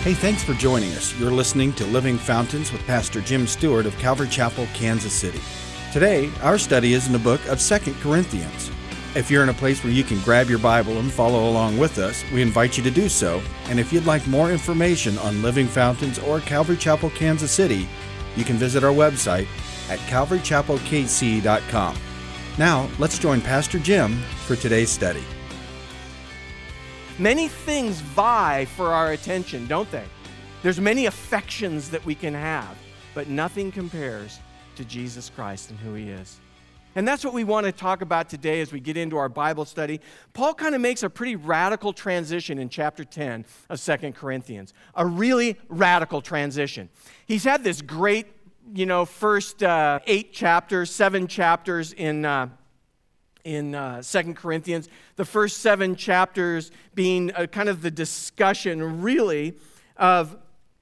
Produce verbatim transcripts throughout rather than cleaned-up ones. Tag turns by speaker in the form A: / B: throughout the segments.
A: Hey, thanks for joining us. You're listening to Living Fountains with Pastor Jim Stewart of Calvary Chapel, Kansas City. Today, our study is in the book of Second Corinthians. If you're in a place where you can grab your Bible and follow along with us, we invite you to do so. And if you'd like more information on Living Fountains or Calvary Chapel, Kansas City, you can visit our website at calvary chapel k c dot com. Now, let's join Pastor Jim for today's study.
B: Many things vie for our attention, don't they? There's many affections that we can have, but nothing compares to Jesus Christ and who He is. And that's what we want to talk about today as we get into our Bible study. Paul kind of makes a pretty radical transition in chapter ten of Second Corinthians, a really radical transition. He's had this great, you know, first uh, eight chapters, seven chapters in uh, in uh, Second Corinthians, the first seven chapters being uh, kind of the discussion, really, of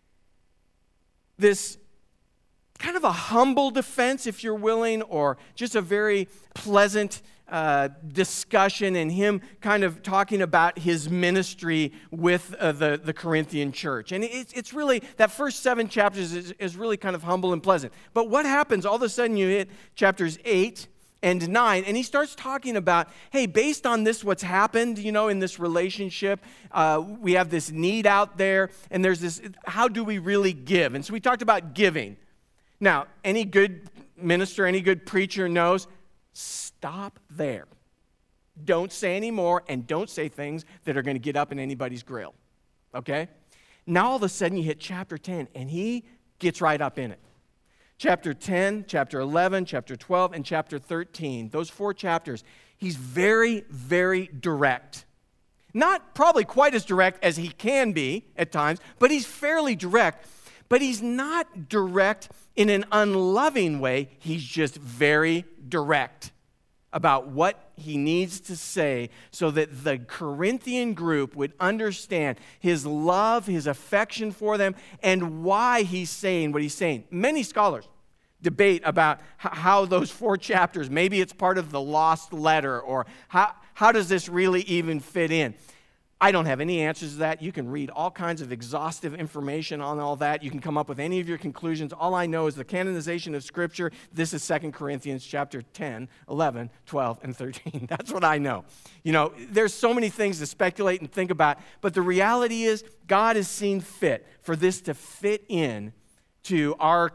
B: this kind of a humble defense, if you're willing, or just a very pleasant uh, discussion, and him kind of talking about his ministry with uh, the, the Corinthian church. And it's, it's really, that first seven chapters is, is really kind of humble and pleasant. But what happens, all of a sudden you hit chapters eight and nine, and he starts talking about, hey, based on this, what's happened, you know, in this relationship, uh, we have this need out there, and there's this, how do we really give? And so we talked about giving. Now, any good minister, any good preacher knows, stop there. Don't say any more, and don't say things that are going to get up in anybody's grill, okay? Now all of a sudden you hit chapter ten, and he gets right up in it. Chapter ten, chapter eleven, chapter twelve, and chapter thirteen, those four chapters, he's very, very direct. Not probably quite as direct as he can be at times, but he's fairly direct. But he's not direct in an unloving way. He's just very direct about what he needs to say so that the Corinthian group would understand his love, his affection for them, and why he's saying what he's saying. Many scholars debate about how those four chapters, maybe it's part of the lost letter, or how, how does this really even fit in? I don't have any answers to that. You can read all kinds of exhaustive information on all that. You can come up with any of your conclusions. All I know is the canonization of Scripture. This is Second Corinthians chapter ten, eleven, twelve, and thirteen. That's what I know. You know, there's so many things to speculate and think about, but the reality is God has seen fit for this to fit in to our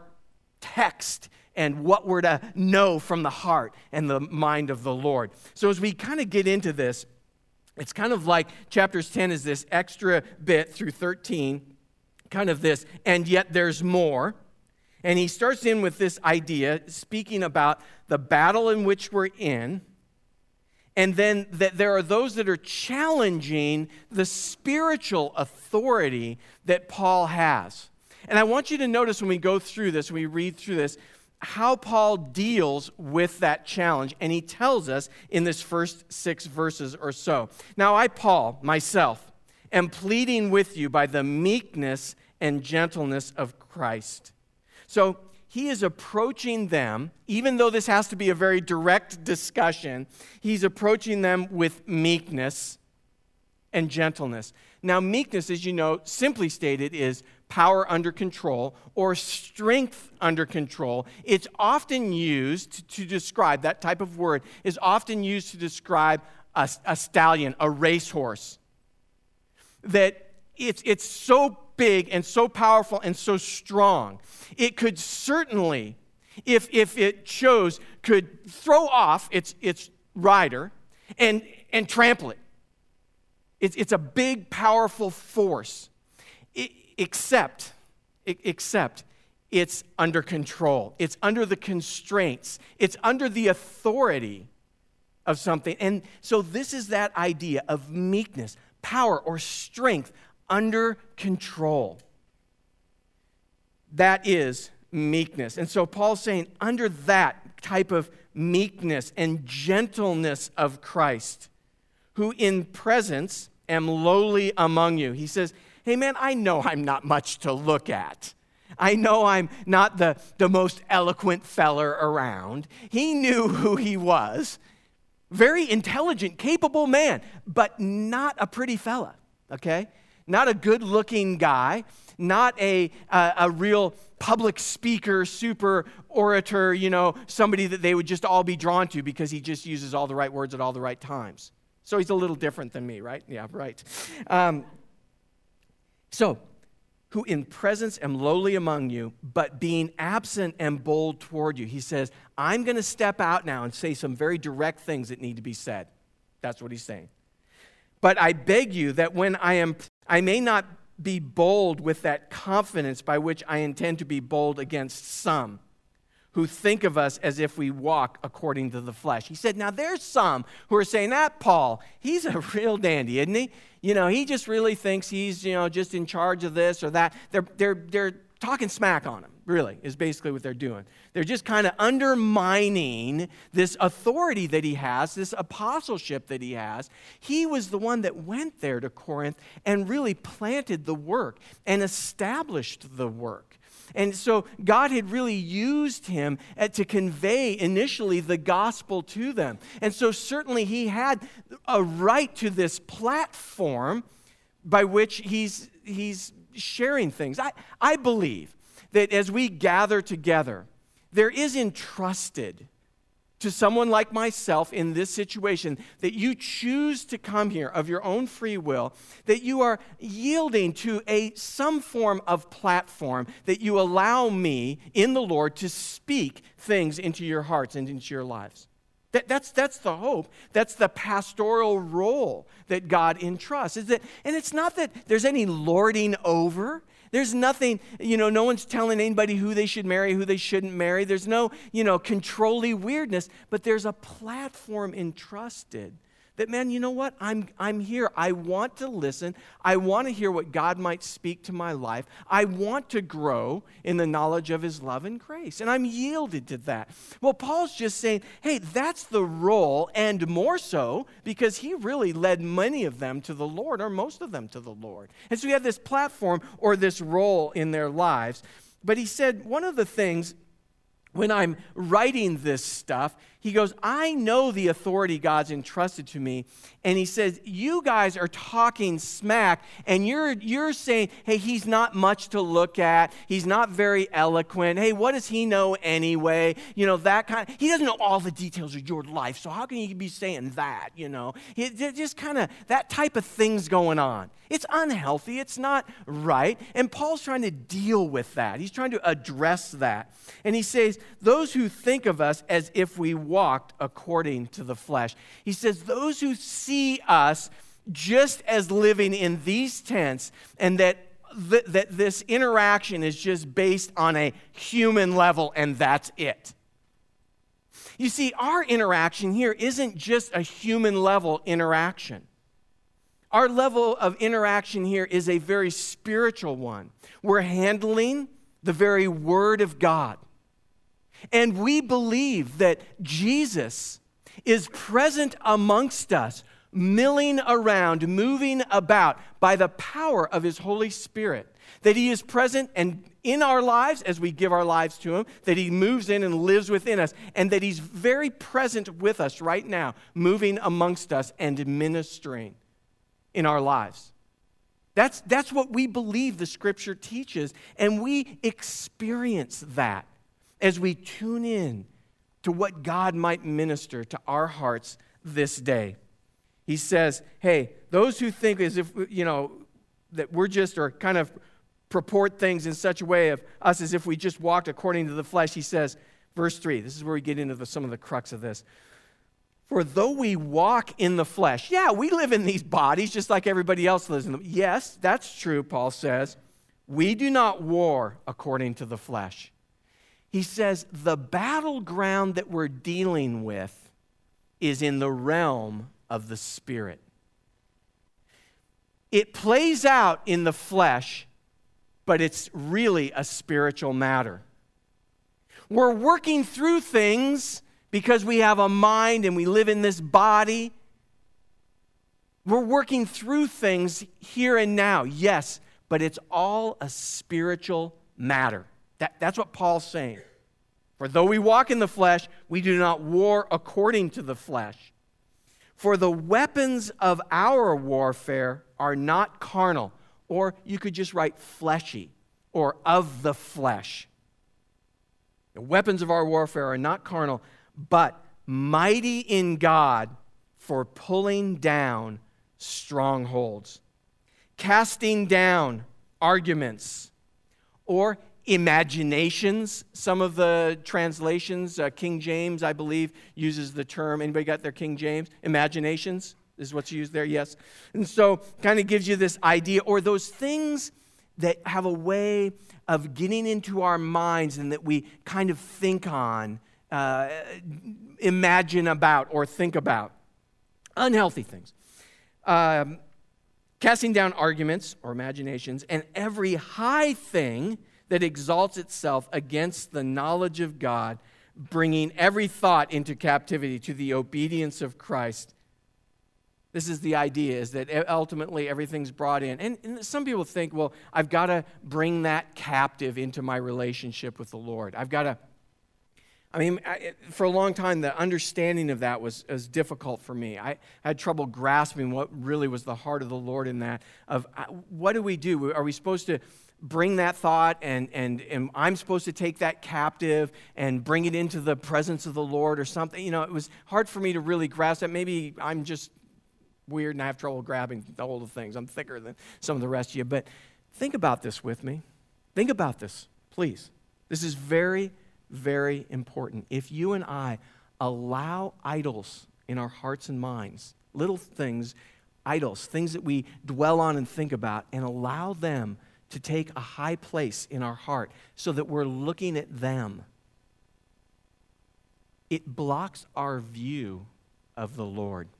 B: text and what we're to know from the heart and the mind of the Lord. So as we kind of get into this, it's kind of like chapters ten is this extra bit through thirteen, kind of this, and yet there's more. And he starts in with this idea, speaking about the battle in which we're in, and then that there are those that are challenging the spiritual authority that Paul has. And I want you to notice when we go through this, when we read through this, how Paul deals with that challenge, and he tells us in this first six verses or so. Now I, Paul, myself, am pleading with you by the meekness and gentleness of Christ. So he is approaching them, even though this has to be a very direct discussion, he's approaching them with meekness and gentleness. Now meekness, as you know, simply stated, is power under control or strength under control. It's often used to describe, that type of word is often used to describe a, a stallion, a racehorse. That it's, it's so big and so powerful and so strong. It could certainly, if, if it chose, could throw off its, its rider and, and trample it. It's, it's a big, powerful force. It, Except, except it's under control. It's under the constraints. It's under the authority of something. And so this is that idea of meekness, power or strength under control. That is meekness. And so Paul's saying under that type of meekness and gentleness of Christ, who in presence am lowly among you. He says, hey man, I know I'm not much to look at. I know I'm not the, the most eloquent feller around. He knew who he was. Very intelligent, capable man, but not a pretty fella, okay? not a good-looking guy, not a, a, a real public speaker, super orator, you know, somebody that they would just all be drawn to because he just uses all the right words at all the right times. So he's a little different than me, right? Yeah, right. Um, so, who in presence am lowly among you, but being absent am bold toward you. He says, I'm going to step out now and say some very direct things that need to be said. That's what he's saying. But I beg you that when I am, I may not be bold with that confidence by which I intend to be bold against some who think of us as if we walk according to the flesh. He said, now there's some who are saying, that Paul, he's a real dandy, isn't he? You know, he just really thinks he's, you know, just in charge of this or that. They're, they're, they're talking smack on him, really, is basically what they're doing. They're just kind of undermining this authority that he has, this apostleship that he has. He was the one that went there to Corinth and really planted the work and established the work. And so God had really used him to convey initially the gospel to them. And so certainly he had a right to this platform by which he's, he's sharing things. I, I believe that as we gather together, there is entrusted to someone like myself in this situation that you choose to come here of your own free will, that you are yielding to a some form of platform, that you allow me in the Lord to speak things into your hearts and into your lives. That, that's, that's the hope. That's the pastoral role that God entrusts. Is that, and it's not that there's any lording over. There's nothing, you know, no one's telling anybody who they should marry, who they shouldn't marry. There's no, you know, controlly weirdness, but there's a platform entrusted that, man, you know what? I'm, I'm here. I want to listen. I want to hear what God might speak to my life. I want to grow in the knowledge of his love and grace, and I'm yielded to that. Well, Paul's just saying, hey, that's the role, and more so because he really led many of them to the Lord, or most of them to the Lord. And so we have this platform or this role in their lives. But he said one of the things when I'm writing this stuff, he goes, I know the authority God's entrusted to me. And he says, you guys are talking smack, and you're you're saying, hey, he's not much to look at. He's not very eloquent. Hey, what does he know anyway? You know, that kind of, he doesn't know all the details of your life, so how can he be saying that, you know? He, just kind of, that type of thing's going on. It's unhealthy. It's not right. And Paul's trying to deal with that. He's trying to address that. And he says, those who think of us as if we walked according to the flesh. He says, those who see us just as living in these tents, and that, th- that this interaction is just based on a human level, and that's it. You see, our interaction here isn't just a human level interaction. Our level of interaction here is a very spiritual one. We're handling the very Word of God. And we believe that Jesus is present amongst us, milling around, moving about by the power of his Holy Spirit. That he is present and in our lives as we give our lives to him, that he moves in and lives within us, and that he's very present with us right now, moving amongst us and ministering in our lives. That's, that's what we believe the Scripture teaches, and we experience that as we tune in to what God might minister to our hearts this day. He says, hey, those who think as if, you know, that we're just, or kind of purport things in such a way of us as if we just walked according to the flesh, he says, verse three, this is where we get into the, some of the crux of this. For though we walk in the flesh, yeah, we live in these bodies just like everybody else lives in them. Yes, that's true, Paul says. We do not war according to the flesh. He says the battleground that we're dealing with is in the realm of the Spirit. It plays out in the flesh, but it's really a spiritual matter. We're working through things because we have a mind and we live in this body. We're working through things here and now, yes, but it's all a spiritual matter. That, that's what Paul's saying. For though we walk in the flesh, we do not war according to the flesh. For the weapons of our warfare are not carnal. Or you could just write fleshy or of the flesh. The weapons of our warfare are not carnal, but mighty in God for pulling down strongholds, casting down arguments or imaginations. Some of the translations, uh, King James, I believe, uses the term. Anybody got their King James? Imaginations is what's used there, yes. And so kind of gives you this idea, or those things that have a way of getting into our minds and that we kind of think on, uh, imagine about, or think about. Unhealthy things. Um, casting down arguments or imaginations and every high thing that exalts itself against the knowledge of God, bringing every thought into captivity to the obedience of Christ. This is the idea, is that ultimately everything's brought in. And, and some people think, well, I've got to bring that captive into my relationship with the Lord. I've got to, I mean, I, for a long time, the understanding of that was, was difficult for me. I had trouble grasping what really was the heart of the Lord in that, of uh, what do we do? Are we supposed to bring that thought and, and, and I'm supposed to take that captive and bring it into the presence of the Lord or something? You know, it was hard for me to really grasp that. Maybe I'm just weird and I have trouble grabbing all the things. I'm thicker than some of the rest of you. But think about this with me. Think about this, please. This is very, very important. If you and I allow idols in our hearts and minds, little things, idols, things that we dwell on and think about, and allow them to take a high place in our heart so that we're looking at them, it blocks our view of the Lord.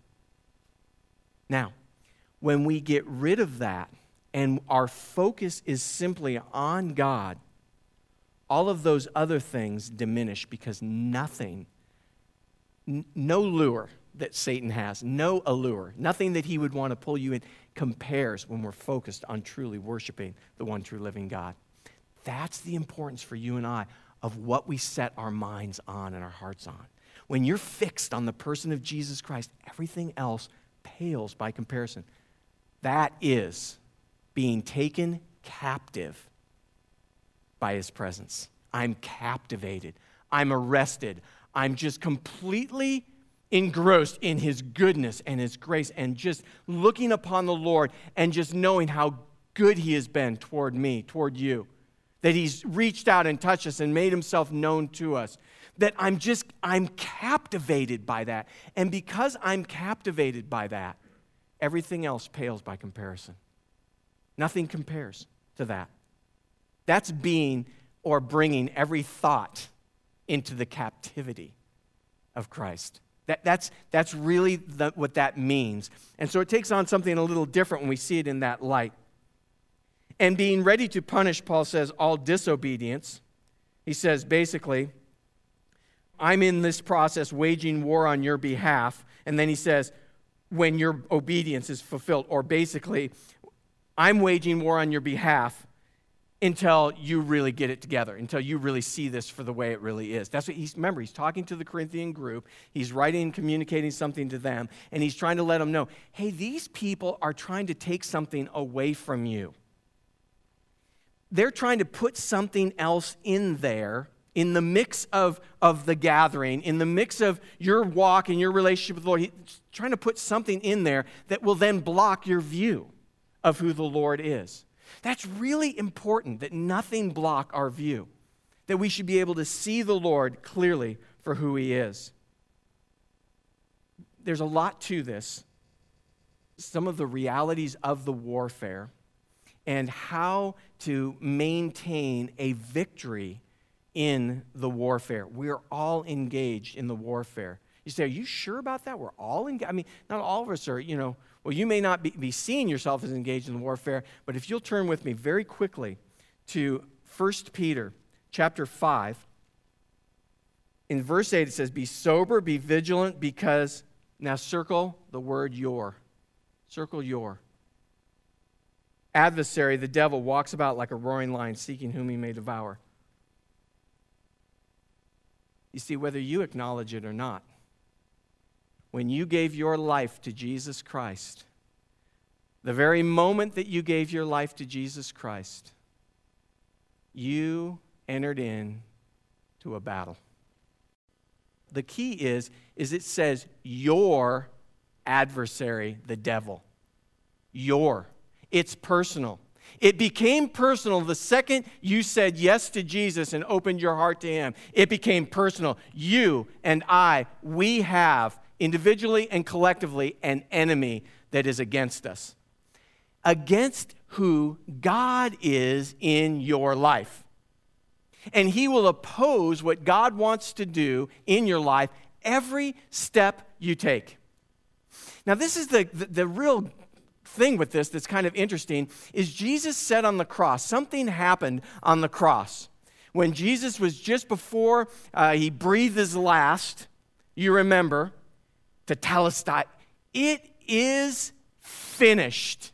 B: Now, when we get rid of that and our focus is simply on God, all of those other things diminish because nothing, n- no lure that Satan has, no allure, nothing that he would want to pull you in compares when we're focused on truly worshiping the one true living God. That's the importance for you and I of what we set our minds on and our hearts on. When you're fixed on the person of Jesus Christ, everything else pales by comparison. That is being taken captive by his presence. I'm captivated. I'm arrested. I'm just completely engrossed in his goodness and his grace and just looking upon the Lord and just knowing how good he has been toward me, toward you, that he's reached out and touched us and made himself known to us, that I'm just, I'm captivated by that. And because I'm captivated by that, everything else pales by comparison. Nothing compares to that. That's being or bringing every thought into the captivity of Christ. That, that's, that's really the, what that means. And so it takes on something a little different when we see it in that light. And being ready to punish, Paul says, all disobedience. He says, basically, I'm in this process waging war on your behalf. And then he says, when your obedience is fulfilled, or basically, I'm waging war on your behalf until you really get it together, until you really see this for the way it really is. That's what he's, remember, he's talking to the Corinthian group. He's writing and communicating something to them, and he's trying to let them know, hey, these people are trying to take something away from you. They're trying to put something else in there, in the mix of, of the gathering, in the mix of your walk and your relationship with the Lord. He's trying to put something in there that will then block your view of who the Lord is. That's really important, that nothing block our view, that we should be able to see the Lord clearly for who he is. There's a lot to this, some of the realities of the warfare and how to maintain a victory in the warfare. We're all engaged in the warfare. You say, are you sure about that? We're all engaged. I mean, not all of us are, you know, well, you may not be, be seeing yourself as engaged in the warfare, but if you'll turn with me very quickly to First Peter chapter five, in verse eight it says, be sober, be vigilant, because, now circle the word your. Circle your. Adversary, the devil, walks about like a roaring lion, seeking whom he may devour. You see, whether you acknowledge it or not, when you gave your life to Jesus Christ, the very moment that you gave your life to Jesus Christ, you entered in to a battle. The key is, is it says your adversary, the devil. Your. It's personal. It became personal the second you said yes to Jesus and opened your heart to him. It became personal. You and I, we have individually and collectively an enemy that is against us. Against who God is in your life. And he will oppose what God wants to do in your life every step you take. Now, this is the, the, the real thing with this that's kind of interesting, is Jesus said on the cross, something happened on the cross. When Jesus was just before uh, he breathed his last, you remember, tetelestai, it is finished.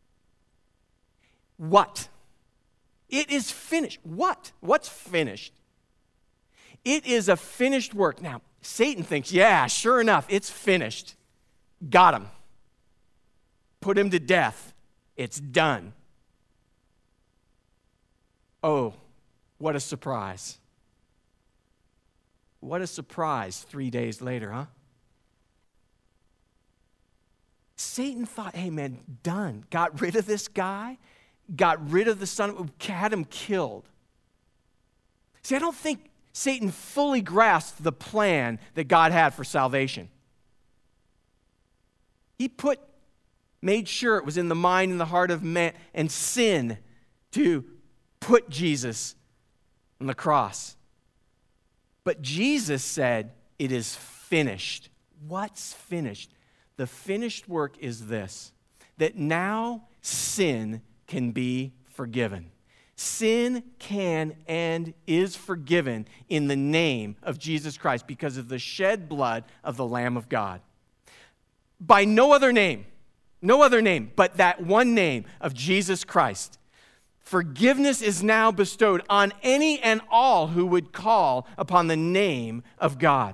B: What? It is finished. What? What's finished? It is a finished work. Now, Satan thinks, yeah, sure enough, it's finished. Got him. Put him to death. It's done. Oh, what a surprise. What a surprise three days later, huh? Satan thought, hey man, done. Got rid of this guy. Got rid of the son, had him killed. See, I don't think Satan fully grasped the plan that God had for salvation. He put, made sure it was in the mind and the heart of man and sin to put Jesus on the cross. But Jesus said, it is finished. What's finished? The finished work is this, that now sin can be forgiven. Sin can and is forgiven in the name of Jesus Christ because of the shed blood of the Lamb of God. By no other name, no other name, but that one name of Jesus Christ. Forgiveness is now bestowed on any and all who would call upon the name of God.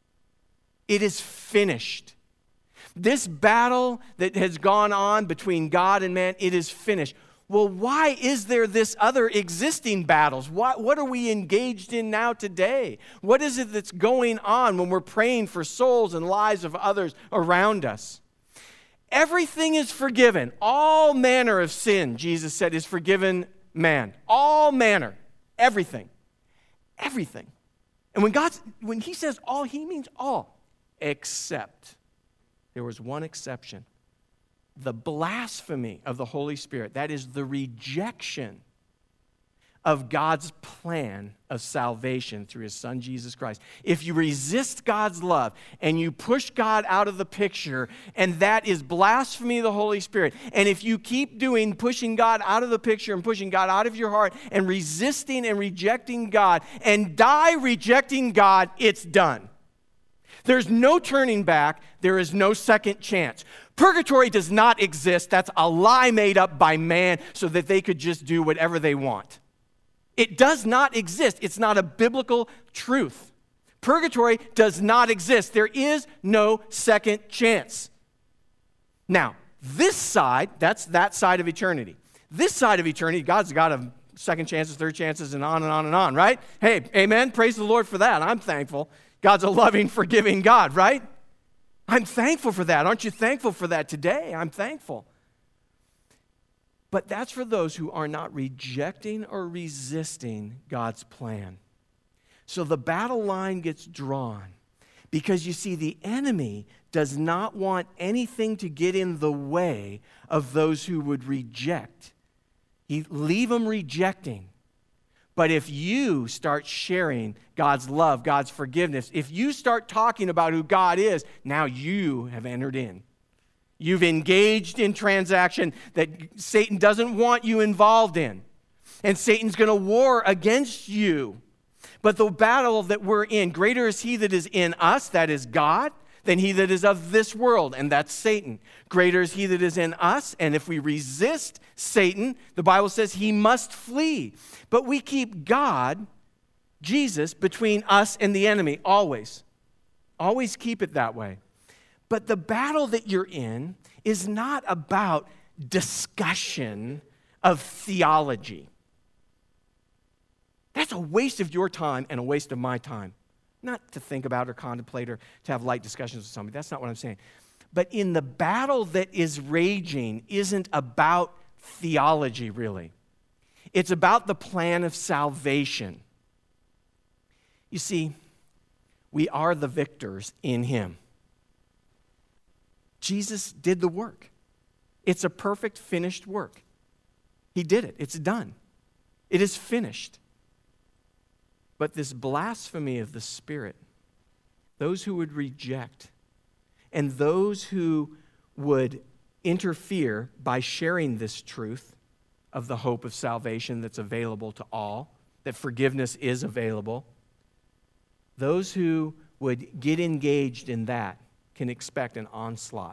B: It is finished. This battle that has gone on between God and man, it is finished. Well, why is there this other existing battles? What, what are we engaged in now today? What is it that's going on when we're praying for souls and lives of others around us? Everything is forgiven. All manner of sin, Jesus said, is forgiven man. All manner. Everything. Everything. And when God, when he says all, he means all. Except. There was one exception. The blasphemy of the Holy Spirit. That is the rejection of God's plan of salvation through his son Jesus Christ. If you resist God's love and you push God out of the picture, and that is blasphemy of the Holy Spirit, and if you keep doing pushing God out of the picture and pushing God out of your heart and resisting and rejecting God and die rejecting God, it's done. There's no turning back. There is no second chance. Purgatory does not exist. That's a lie made up by man so that they could just do whatever they want. It does not exist. It's not a biblical truth. Purgatory does not exist. There is no second chance. Now, this side, that's that side of eternity. This side of eternity, God's got a second chances, third chances, and on and on and on, right? Hey, amen. Praise the Lord for that. I'm thankful. God's a loving, forgiving God, right? I'm thankful for that. Aren't you thankful for that today? I'm thankful. But that's for those who are not rejecting or resisting God's plan. So the battle line gets drawn because you see the enemy does not want anything to get in the way of those who would reject. He leave them rejecting. But if you start sharing God's love, God's forgiveness, if you start talking about who God is, now you have entered in. You've engaged in transaction that Satan doesn't want you involved in. And Satan's going to war against you. But the battle that we're in, greater is he that is in us, that is God, than he that is of this world, and that's Satan. Greater is he that is in us, and if we resist Satan, the Bible says he must flee. But we keep God, Jesus, between us and the enemy, always. Always keep it that way. But the battle that you're in is not about discussion of theology. That's a waste of your time and a waste of my time. Not to think about or contemplate or to have light discussions with somebody. That's not what I'm saying. But in the battle that is raging isn't about theology, really. It's about the plan of salvation. You see, we are the victors in him. Jesus did the work. It's a perfect, finished work. He did it. It's done. It is finished. But this blasphemy of the Spirit, those who would reject, and those who would interfere by sharing this truth of the hope of salvation that's available to all, that forgiveness is available, those who would get engaged in that can expect an onslaught.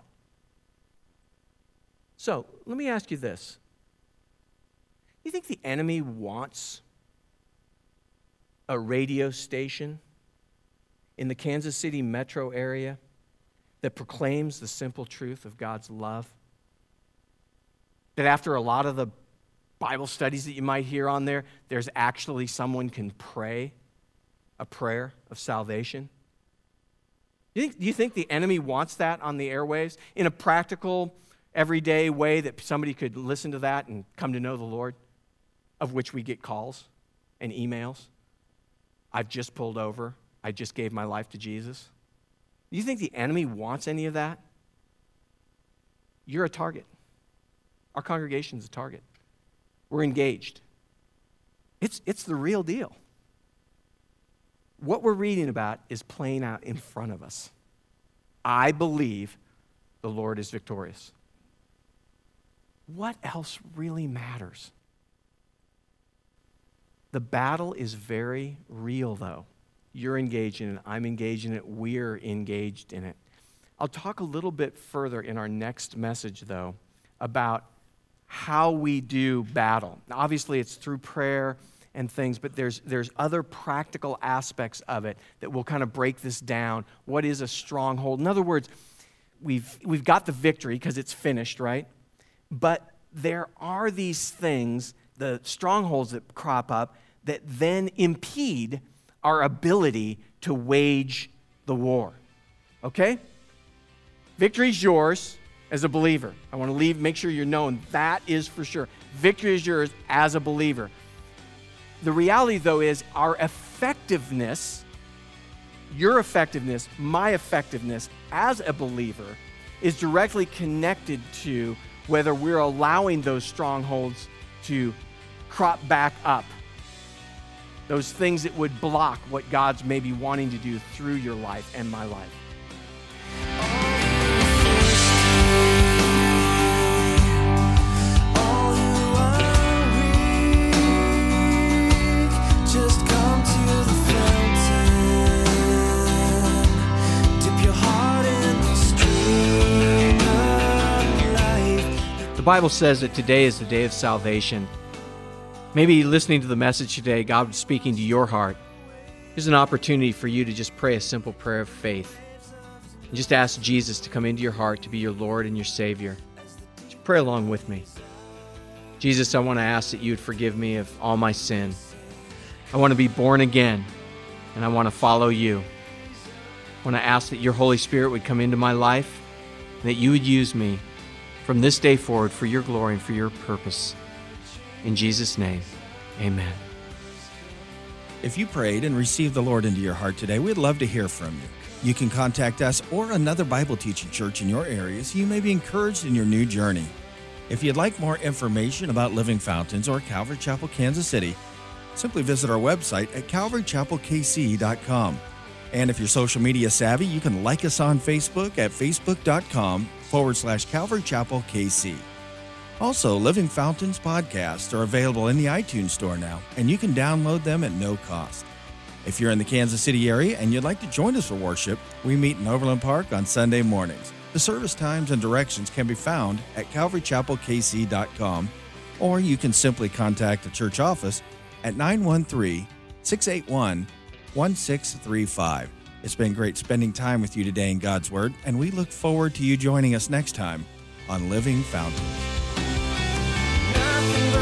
B: So, let me ask you this. Do you think the enemy wants a radio station in the Kansas City metro area that proclaims the simple truth of God's love? That after a lot of the Bible studies that you might hear on there, there's actually someone can pray a prayer of salvation? Do you think, do you think the enemy wants that on the airwaves in a practical, everyday way that somebody could listen to that and come to know the Lord, of which we get calls and emails? I've just pulled over. I just gave my life to Jesus. Do you think the enemy wants any of that? You're a target. Our congregation's a target. We're engaged. It's, it's the real deal. What we're reading about is playing out in front of us. I believe the Lord is victorious. What else really matters? The battle is very real, though. You're engaged in it. I'm engaged in it. We're engaged in it. I'll talk a little bit further in our next message, though, about how we do battle. Now, obviously, it's through prayer and things, but there's there's other practical aspects of it that will kind of break this down. What is a stronghold? In other words, we've we've got the victory because it's finished, right? But there are these things, the strongholds that crop up, that then impede our ability to wage the war. Okay? Victory's yours as a believer. I want to leave, make sure you're known. That is for sure. Victory is yours as a believer. The reality, though, is our effectiveness, your effectiveness, my effectiveness as a believer is directly connected to whether we're allowing those strongholds to crop back up. Those things that would block what God's maybe wanting to do through your life and my life. The Bible says that today is the day of salvation. Maybe listening to the message today, God was speaking to your heart. Here's an opportunity for you to just pray a simple prayer of faith. And just ask Jesus to come into your heart to be your Lord and your Savior. Just pray along with me. Jesus, I want to ask that you would forgive me of all my sin. I want to be born again, and I want to follow you. I want to ask that your Holy Spirit would come into my life, and that you would use me from this day forward for your glory and for your purpose. In Jesus' name, amen.
A: If you prayed and received the Lord into your heart today, we'd love to hear from you. You can contact us or another Bible teaching church in your area so you may be encouraged in your new journey. If you'd like more information about Living Fountains or Calvary Chapel, Kansas City, simply visit our website at calvary chapel k c dot com. And if you're social media savvy, you can like us on Facebook at facebook.com forward slash Calvary Chapel KC. Also, Living Fountains podcasts are available in the iTunes store now, and you can download them at no cost. If you're in the Kansas City area and you'd like to join us for worship, we meet in Overland Park on Sunday mornings. The service times and directions can be found at calvary chapel k c dot com, or you can simply contact the church office at nine one three, six eight one, one six three five. It's been great spending time with you today in God's Word, and we look forward to you joining us next time on Living Fountains.
C: nothing